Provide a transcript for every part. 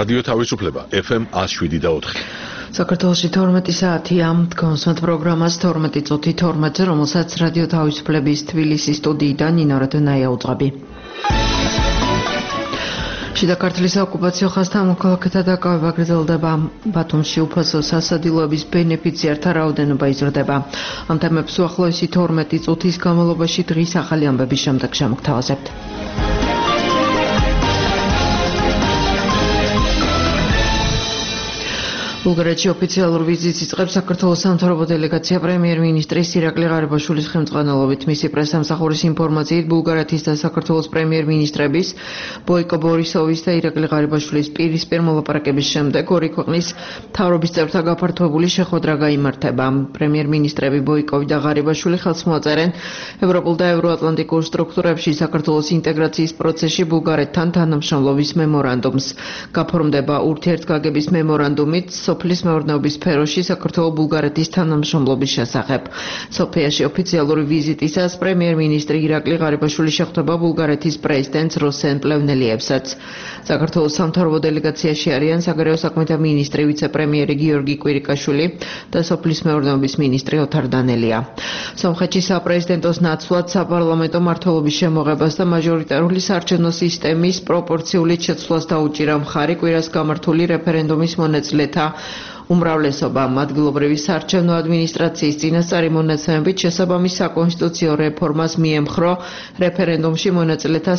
რადიო თავისუფლება FM 107.4. საქართველოში 12 საათია. კონსერტ პროგრამას 12 წუთი 12-ზე, რომელსაც რადიო თავისუფლების თბილისის სტუდიიდან ნინო რადონაია უძღვები. შიდა ქართლის ოკუპაციო ხაზთან მოქალაქეთა დაკავება გრძელდება. ბათუმში უფასო სასადილოების ბენეფიციართა რაოდენობა იზრდება. ამ თემებს უახლოესი 12 წუთის განმავლობაში დღის ახალი ამბების შემდეგ შემოგთავაზებთ. ბულგარეთში ოფიციალურ ვიზიტს იწყებს საქართველოს სამთავრობო დელეგაცია პრემიერ-მინისტრის ირაკლი ღარიბაშვილის ხელმძღვანელობით. მისი პრესსამსახურის ინფორმაციით, ბულგარეთის და საქართველოს პრემიერ-მინისტრების ბოიკო ბორისოვის და ირაკლი ღარიბაშვილის პირისპირ მოლაპარაკების შემდეგ ორი ქვეყნის მთავრობის წევრთა გაფართოებული შეხვედრა გაიმართება. პრემიერ-მინისტრები ბოიკოვი და ღარიბაშვილი ხელს მოაწერენ ევროპულ და ევროატლანტიკურ სტრუქტურებში საქართველოს ინტეგრაციის პროცესში ბულგარეთთან თანამშრომლობის მემორანდუმს. გაფორმდება ურთიერთგაგების მემორანდუმით სოფლის მეურნეობის სფეროში საქართველო-ბულგარეთის თანამშრომლობის შესახებ. სოფიაში ოფიციალური ვიზიტისას პრემიერ-მინისტრი ირაკლი ღარიბაშვილი შეხვდება ბულგარეთის პრეზიდენტს როსენ პლევნელიევსაც. საქართველოს სამთავრობო დელეგაციაში არიან საგარეო საქმეთა მინისტრი, ვიცე-პრემიერი გიორგი კვირიკაშვილი და სოფლის მეურნეობის მინისტრი ოთარ დანელია. სომხეთში საპრეზიდენტოს ნაცვლად საპარლამენტო მმართველობის შემოღებას და მაჟორიტარული საარჩევნო სისტემის პროპორციული შეცვლას დაუჭირა მხარი კვირას გამართული რეფერენდუმის მონაწილეთა უმრავლესობამ. ადგილობრივი საარჩევნო ადმინისტრაციის წინასწარი მონაცემებით შესაბამის საკონსტიტუციო რეფორმას მიემხრო რეფერენდუმში მონაწილეთა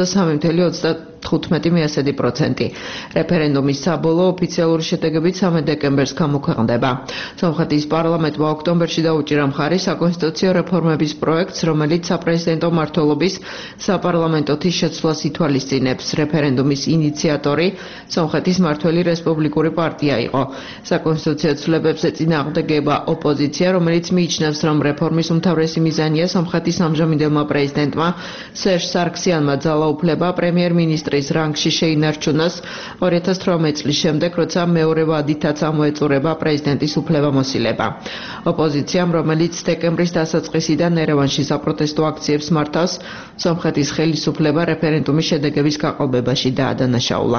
63.35%. რეფერენდუმის საბოლოო ოფიციალური შედეგებით 3 დეკემბერს გამოქვეყნდება. სომხეთის პარლამენტმა ოქტომბერში დაუჭირა მხარი საკონსტიტუციო რეფორმების პროექტს, რომელიც საპრეზიდენტო მმართველობის საპარლამენტოთის შეცვლას ითვალისწინებს. რეფერენდუმის ინიციატორი სომხეთის მმართველი რესპუბლიკური პარტია იყო. საკონსტიტუციო ცვლილებებზე წინააღმდეგება ოპოზიცია, რომელიც მიიჩნევს, რომ რეფორმის უმთავრესი მიზანია სომხეთის ამჟამინდელმა პრეზიდენტმა სერჟ სარქსიანმა ძალაუფლება პრემიერ-მინისტრის რანგში შეინარჩუნოს 2018 წლის შემდეგ, როცა მეორე ვადითაც ამოეწურება პრეზიდენტის უფლებამოსილება. ოპოზიციამ, რომელიც დეკემბრის დასაწყისიდან ერევანში საპროტესტო აქციებს მართავს, სომხეთის ხელისუფლება რეფერენდუმის შედეგების გაყალბებაში დაადანაშაულა.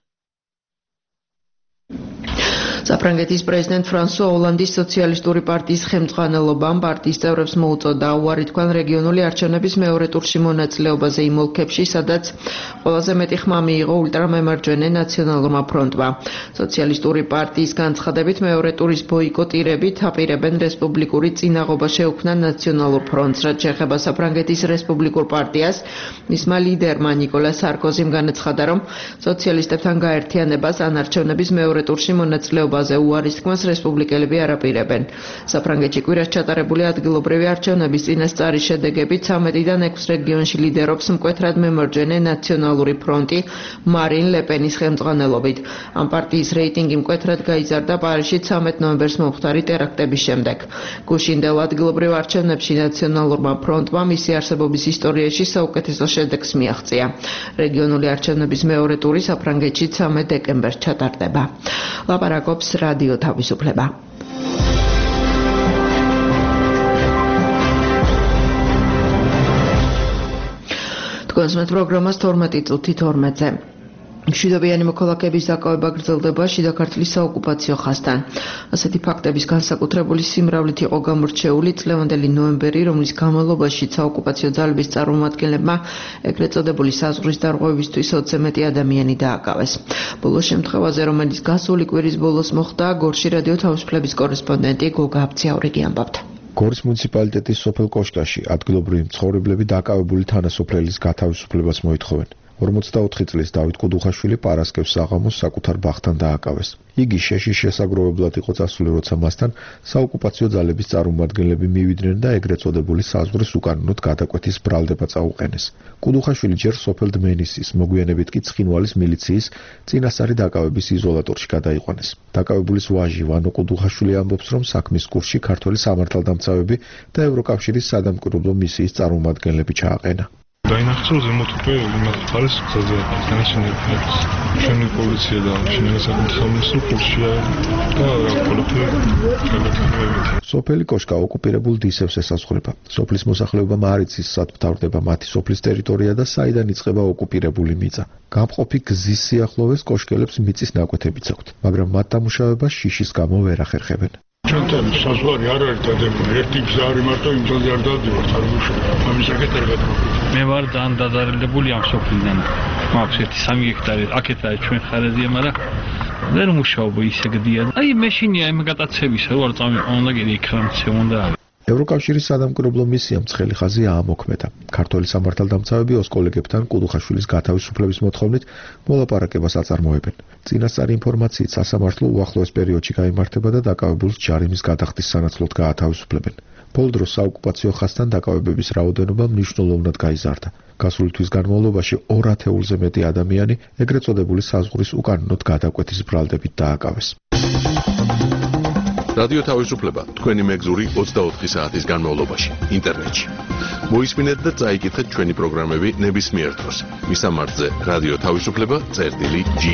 საფრანგეთის პრეზიდენტ ფრანსუა ოლანდის სოციალისტური პარტიის ხელმძღვანელობამ პარტიის წევრებს მოუწოდა უარი თქვან რეგიონული არჩევნების მეორე ტურში მონაწილეობაზე იმ ოლქებში, სადაც ყველაზე მეტი ხმა მიიღო ულტრამემარჯვენე ნაციონალურმა ფრონტმა. სოციალისტური პარტიის განცხადებით, მეორე ტურის ბოიკოტირებით აპირებენ რესპუბლიკური წინაღობა შეუქმნა ნაციონალურ ფრონტს. რაც შეეხება საფრანგეთის რესპუბლიკურ პარტიას, მისმა ლიდერმა ნიკოლა სარკოზიმ განაცხადა, რომ სოციალისტებთან გაერთიანებას ან არჩევნების მეორე ტურში მონაწილეობა უარის თქმას რესპუბლიკელები არ აპირებენ. საფრანგეთში კვირას ჩატარებული ადგილობრივი არჩევნების წინასწარი შედეგებით 13-დან 6 რეგიონში ლიდერობს მკვეთრად მემარჯვენე ნაციონალური ფრონტი მარინ ლეპენის ხელმძღვანელობით. ამ პარტიის რეიტინგი მკვეთრად გაიზარდა პარიზში 13 ნოემბერს მომხდარი ტერაქტების შემდეგ. გუშინდელ ადგილობრივ არჩევნებში ნაციონალურმა ფრონტმა მისი არსებობის ისტორიაში საუკეთესო შედეგს მიაღწია. რეგიონული არჩევნების მეორე ტური საფრანგეთში 13 დეკემბერს ჩატარდება. ლაპარაკობს რადიო თავისუფლება. კონსერტ პროგრამას 12 წუთი 12-ზე. მშვიდობიანი მოქალაქეების დაკავება გრძელდება შიდა ქართლის საოკუპაციო ხაზთან. ასეთი ფაქტების განსაკუთრებული სიმრავლით იყო გამორჩეული წლევანდელი ნოემბერი, რომლის განმავლობაში საოკუპაციო ძალების წარმომადგენლებმა ეგრეთ წოდებული საზღვრის დარღვევისთვის 20-ზე მეტი ადამიანი დააკავეს. ბოლო შემთხვევაზე, რომელიც გასული კვირის ბოლოს მოხდა, გორში რადიო თავისუფლების კორესპონდენტი გოგა აბციაურიგი ამბობდა. გორის მუნიციპალიტეტის სოფელ კოშკაში ადგილობრივი მცხოვრებლები დაკავებული თანასოფლელის გათავისუფლებას მოითხოვენ. 44 წლის დავით კუდუხაშვილი პარასკევს საღამოს საკუთარ ბაღთან დააკავეს. იგი შეშის შესაგროვებლად იყო წასული, როცა მასთან საოკუპაციო ძალების წარმომადგენლები მივიდნენ და ეგრეთ წოდებული საზღვრის უკანონოდ გადაკვეთის ბრალდება წაუყენეს. კუდუხაშვილი ჯერ სოფელ დმენისის, მოგვიანებით კი ცხინვალის მილიციის წინასწარი დაკავების იზოლატორში გადაიყვანეს. დაკავებულის ვაჟი ვანო კუდუხაშვილი ამბობს, რომ საქმის კურსში ქართველი სამართალდამცავები და ევროკავშირის სადამკვირვებლო მისიის წარმომადგენლები ჩააყენა. დაინახეს რომ ზემოთ უკვე იმათ ხარეს გზაზე თანაშემწეებს ჩვენი პოლიცია და ჩვენი სახელმწიფო კურსია და ყველაფერი გადაწყვეტილებით. სოფელი კოშკა ოკუპირებულ დისევს ესაზღვრება. სოფლის მოსახლეობამ არ იცის სად მთავრდება მათი სოფლის ტერიტორია და საიდან იწყება ოკუპირებული მიწა. გამყოფი გზის სიახლოვეს კოშკელებს მიწის ნაკვეთებიც აქვთ, მაგრამ მათ დამუშავებას შიშის გამო ვერ ახერხებენ. ჩვენთან საზღვარი არ არის დადებული, ერთი გზა არის მარტო იმ გზაზე არ დავდივართ, არ ვუშავებ. ამის საკეთ არ გადმოგვიყვება. მე ვარ ძალიან დადარელებული ამ სოფლიდან. მაქვს 1-3 ჰექტარი, აქეთ არის ჩვენ ხარეზია, მაგრამ ვერ მუშაობ ისე გდია. აი მეშინია იმ გატაცებისა, რომ არ წამიყო და კიდე იქ რამცე უნდა. ევროკავშირის სადამკვირვებლო მისიამ ცხელი ხაზი აამოქმედა. ქართველი სამართალდამცავები ოსკოლეგებთან კუდუხაშვილის გათავისუფლების მოთხოვნით მოლაპარაკებას აწარმოებენ. წინასწარი ინფორმაციით სასამართლო უახლოეს პერიოდში გაიმართება და დაკავებულს ჯარიმის გადახდის სანაცვლოდ გაათავისუფლებენ. ბოლო დროს საოკუპაციო ხაზთან დაკავებების რაოდენობა მნიშვნელოვნად გაიზარდა. გასული თვის განმავლობაში 2 ათეულზე მეტი ადამიანი ეგრეთ წოდებული საზღვრის უკანონოდ გადაკვეთის ბრალდებით დააკავეს. რადიო თავისუფლება თქვენი მეგზური 24 საათის განმავლობაში ინტერნეტში. მოისმინეთ და წაიკითხეთ ჩვენი პროგრამები ნებისმიერ დროს. მისამართზე რადიო თავისუფლება.ge.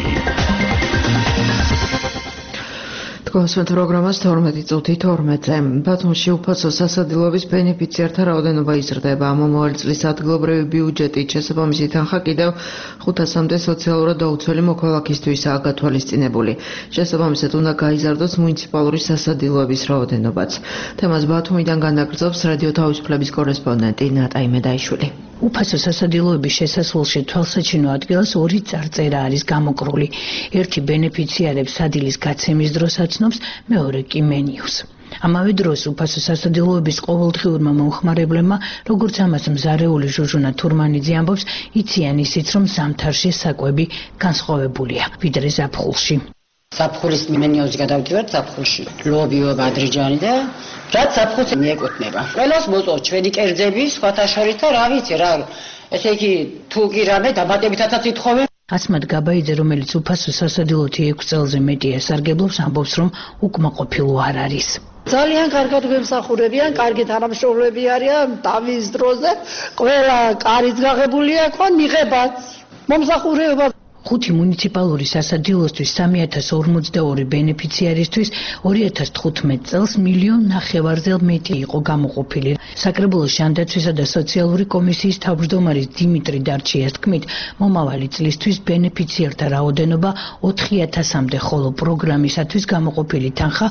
კონსვენთ პროგრამას 12 წუთი 12-ზე. ბათუმში უფასო სასადილოების ბენეფიციართა რაოდენობა იზრდება. მომავალი წლის ადგილობრივი ბიუჯეტით შესაბამისი თანხა კიდევ 500-მდე სოციალურად დაუცველი მოქალაქისთვისაა გათვალისწინებული. შესაბამისად უნდა გაიზარდოს მუნიციპალური სასადილოების რაოდენობაც. თემას ბათუმიდან განაგრძობს რადიო თავისუფლების კორესპონდენტი ნატა იმედაიშვილი. უფასო სასადილოების შესასვლელში თვალსაჩინო ადგილას 2 წარწერა არის გამოკრული. ერთი ბენეფიციარებს სადილის გაცემის დროს აცნობს, მეორე კი მენიუს. ამავე დროს უფასო სასადილოების ყოველდღიურმა მომხმარებლებმა, როგორც ამას მზარეული ჟუჟუნა თურმანიძე ამბობს, იციან ისიც, რომ ზამთარში საკვები განსხვავებულია ვიდრე ზაფხულში. ზაფხულის მენიუს გადავდივართ ზაფხულში. ლობიო ბადრიჯანი და რაც ზაფხულს მიეკუთვნება. ყველას მოწონს ჩვენი კერძები, სხვათა შორის და რა ვიცი რა. ესე იგი თუ კი რამე დაბადებითაც ითხოვენ. ასმად გაბაიძე, რომელიც უფასო სასადილოთი 6 წელზე მეტია სარგებლობს, ამბობს, რომ უკმაყოფილო არ არის. ძალიან კარგად გვემსახურებიან, კარგი თანამშრომლები არიან დავის დროზე, ყველა კარიც გაღებულია, ხო მიღებაც. მომსახურება 5 მუნიციპალური სასადილოსთვის 3042 ბენეფიციარისთვის 2015 წელს 1,5 მილიონზე მეტი იყო გამოყოფილი. საკრებულოს ჯანდაცვისა და სოციალური კომისიის თავმჯდომარის დიმიტრი დარჩიას თქმით, მომავალი წლისთვის ბენეფიციართა რაოდენობა 4000-მდე, ხოლო პროგრამისათვის გამოყოფილი თანხა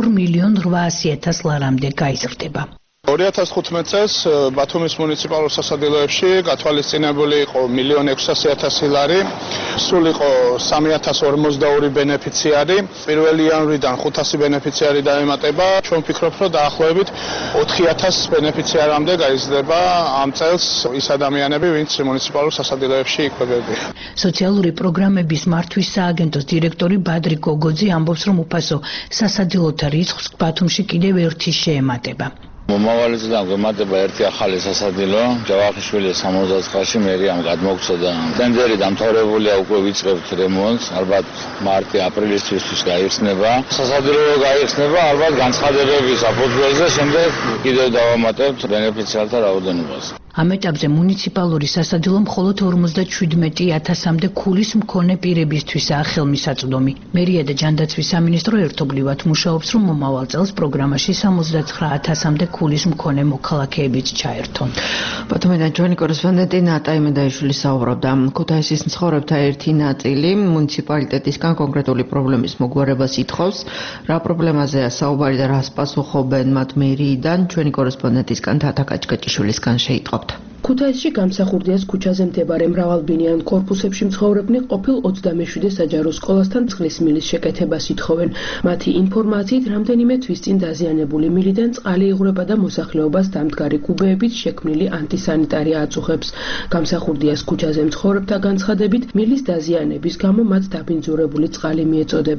2,800,000 ლარამდე გაიზრდება. 2015 წელს ბათუმის მუნიციპალურ სასადილოებში გათვალისწინებული იყო 1,600,000 ლარი, სულ იყო 3042 ბენეფიციარი. 1 იანვრიდან 500 ბენეფიციარი დაემატება. ჩვენ ვფიქრობ, რომ დაახლოებით 4000 ბენეფიციარამდე გაიზრდება ამ წელს ის ადამიანები, ვინც მუნიციპალურ სასადილოებში იკვებებიან. სოციალური პროგრამების მართვის სააგენტოს დირექტორი ბადრი გოგოძე ამბობს, რომ უფასო სასადილოთა რიცხვს ბათუმში კიდევ ერთი შეემატება. მომავალი წლიდან გვემატება ერთი ახალი სასადილო, ჯავახიშვილის 69-ში მერიამ გადმოგწოდა. ტენდერი დამთავრებულია, უკვე ვიწყებთ რემონტს, ალბათ მარტი-აპრილისთვის გაიხსნება. სასადილო გაიხსნება, ალბათ განცხადებების საფუძველზე შემდეგ კიდევ დავამატებთ ბენეფიციართა რაოდენობას. ამ ეტაპზე მუნიციპალური სასადილო მხოლოდ 57,000-მდე ქულის მქონე პირებისთვისაა ხელმისაწვდომი. მერია და ჯანდაცვის სამინისტრო ერთობლივად მუშაობს, რომ მომავალ წელს პროგრამაში 79,000-მდე ქულის მქონე მოქალაქეებიც ჩაერთონ. ბათუმიდან ჩვენი კორესპონდენტი ნატა იმედაიშვილი საუბრობდა. ქუთაისის მცხოვრებთა ერთი ნაწილი მუნიციპალიტეტისგან კონკრეტული პრობლემის მოგვარებას ითხოვს. რა პრობლემაზეა საუბარი და რას პასუხობენ მათ მერიიდან, ჩვენი კორესპონდენტისგან თათა კაჭკაჭიშვილისგან შეიტყობთ. ქუთაისში გამსახურდიას ქუჩაზე მდებარე მრავალბინიან კორპუსებში მცხოვრებნი ყოფილ 27 საჯარო სკოლასთან წყლის მილის შეკეთებას ითხოვენ. მათი ინფორმაციით, რამდენიმე თვის წინ დაზიანებული მილიდან წყალი იღვრება და მოსახლეობას დამდგარი კუბეებით შექმნილი ანტისანიტარი აწუხებს. გამსახურდიას ქუჩაზე მცხოვრებთა განცხადებით, მილის დაზიანების გამო მათ დაბინძურებული წყალი მიეწოდება.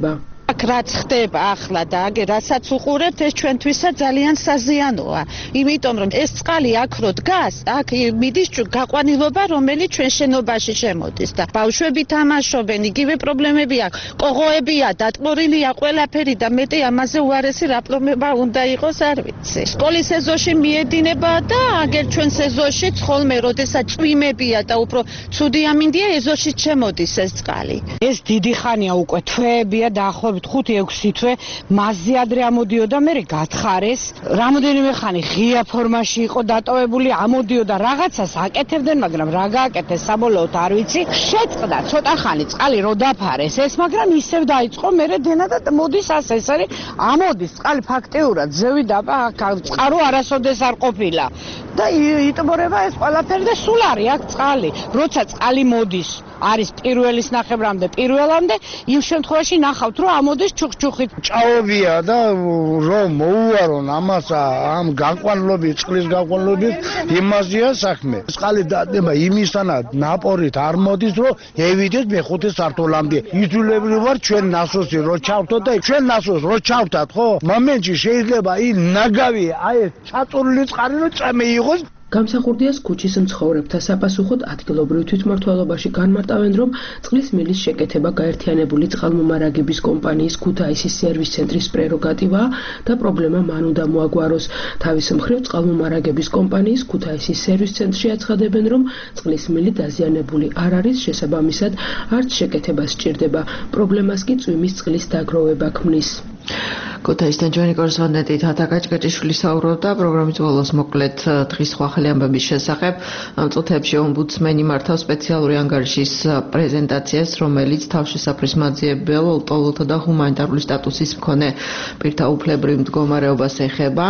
აქ რაც ხდება ახლა და აგერ რასაც უყურებთ ეს ჩვენთვისაც ძალიან საზიანოა იმიტომ რომ ეს წყალი აქ რო დგას აქ მიდის გაყვანილობა რომელიც ჩვენ შენობაში შემოდის და ბავშვები თამაშობენ იგივე პრობლემები აქვს ყოღოებია დატკბორილია ყველაფერი და მეტი ამაზე უარესი რა პრობლემა უნდა იყოს არ ვიცი სკოლის ეზოში მიედინება და აგერ ჩვენ ეზოში ხოლმე როდესაც წვიმებია და უფრო ცუდი ამინდია ეზოში შემოდის ეს წყალი ეს დიდი ხანია უკვე თვეებია დაახლოებით 5-6 თვე მასზე ადრე ამოდიოდა მე გათხარეს რამოდენიმე ხანი ღია ფორმაში იყო დატოვებული ამოდიოდა რაღაცას აკეთებდნენ მაგრამ რა გააკეთეს საბოლოოდ არ ვიცი შეწყდა ცოტა ხანი წყალი რო დაფარეს ეს მაგრამ ისევ დაიწყო მე დენა და მოდის ასე ეს არის ამოდის წყალი ფაქტიურად ზევიდა წყარო არასოდეს არ ყოფილა და იტბორება ეს ყველაფერი და სულ არის აქ წყალი როცა წყალი მოდის არის პირველის ნახევრამდე პირველამდე იმ შემთხვევაში ნახავთ რომ ამოდის ჩუხჩუხით ჭაობია და რომ მოუვარონ ამას ამ განყვანლობის წყლის განყვანლობის იმაზეა საქმე წყალი დადება იმისთანაც ნაპორით არ მოდის რომ ევიდეთ მეხუთე სართულამდე იძულებული ვარ ჩვენ ნასოსი რო ჩავთოთ და ჩვენ ნასოს რო ჩავთათ ხო მომენტში შეიძლება ის ნაგავი აი ეს ჩაწურული წყალი რო წამე იყოს გამსახურდიას ქუჩის მცხოვრებთა საპასუხოდ ადგილობრივ თვითმმართველობაში განმარტავენ, რომ წყლის მილის შეკეთება გაერთიანებული წყალმომარაგების კომპანიის ქუთაისის სერვის ცენტრის პრეროგატივაა და პრობლემა მან უნდა მოაგვაროს. თავის მხრივ წყალმომარაგების კომპანიის ქუთაისის სერვის ცენტრში აცხადებენ, რომ წყლის მილი დაზიანებული არ არის, შესაბამისად არც შეკეთება სჭირდება. პრობლემას კი წვიმის წყლის დაგროვება ქმნის. ქუთაისთან ჩვენი კორესპონდენტი თათა კაჭკაჭიშვილი საუბრობდა პროგრამის ბოლოს მოკლედ დღის სხვა ახალი ამბების შესახებ. ამ წუთებში ომბუდსმენი მართავს სპეციალური ანგარიშის პრეზენტაციას, რომელიც თავშესაფრის მაძიებელ, ლტოლოთა და ჰუმანიტარული სტატუსის მქონე პირთა უფლებრივ მდგომარეობას ეხება.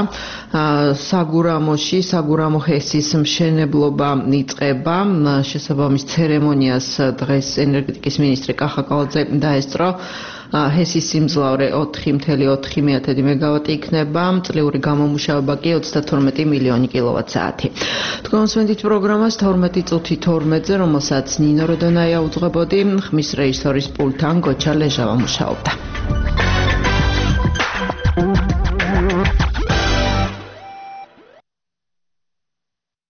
საგურამოში საგურამო ჰესის მშენებლობა იწყება. შესაბამის ცერემონიას დღეს ენერგეტიკის მინისტრი კახა კალაძე დაესწრო. ჰესის სიმძლავრე 4.4 მეგავატი იქნება, წლიური გამომუშავება კი 32 მილიონი კილოვატ-საათი. თქვენ მოსმენთ პროგრამას 12 წუთი 12-ზე, რომელსაც ნინო როდონაია უძღვებოდი, ხმის რეჟისორის პულტთან გოჩა ლეჟავა მუშაობდა.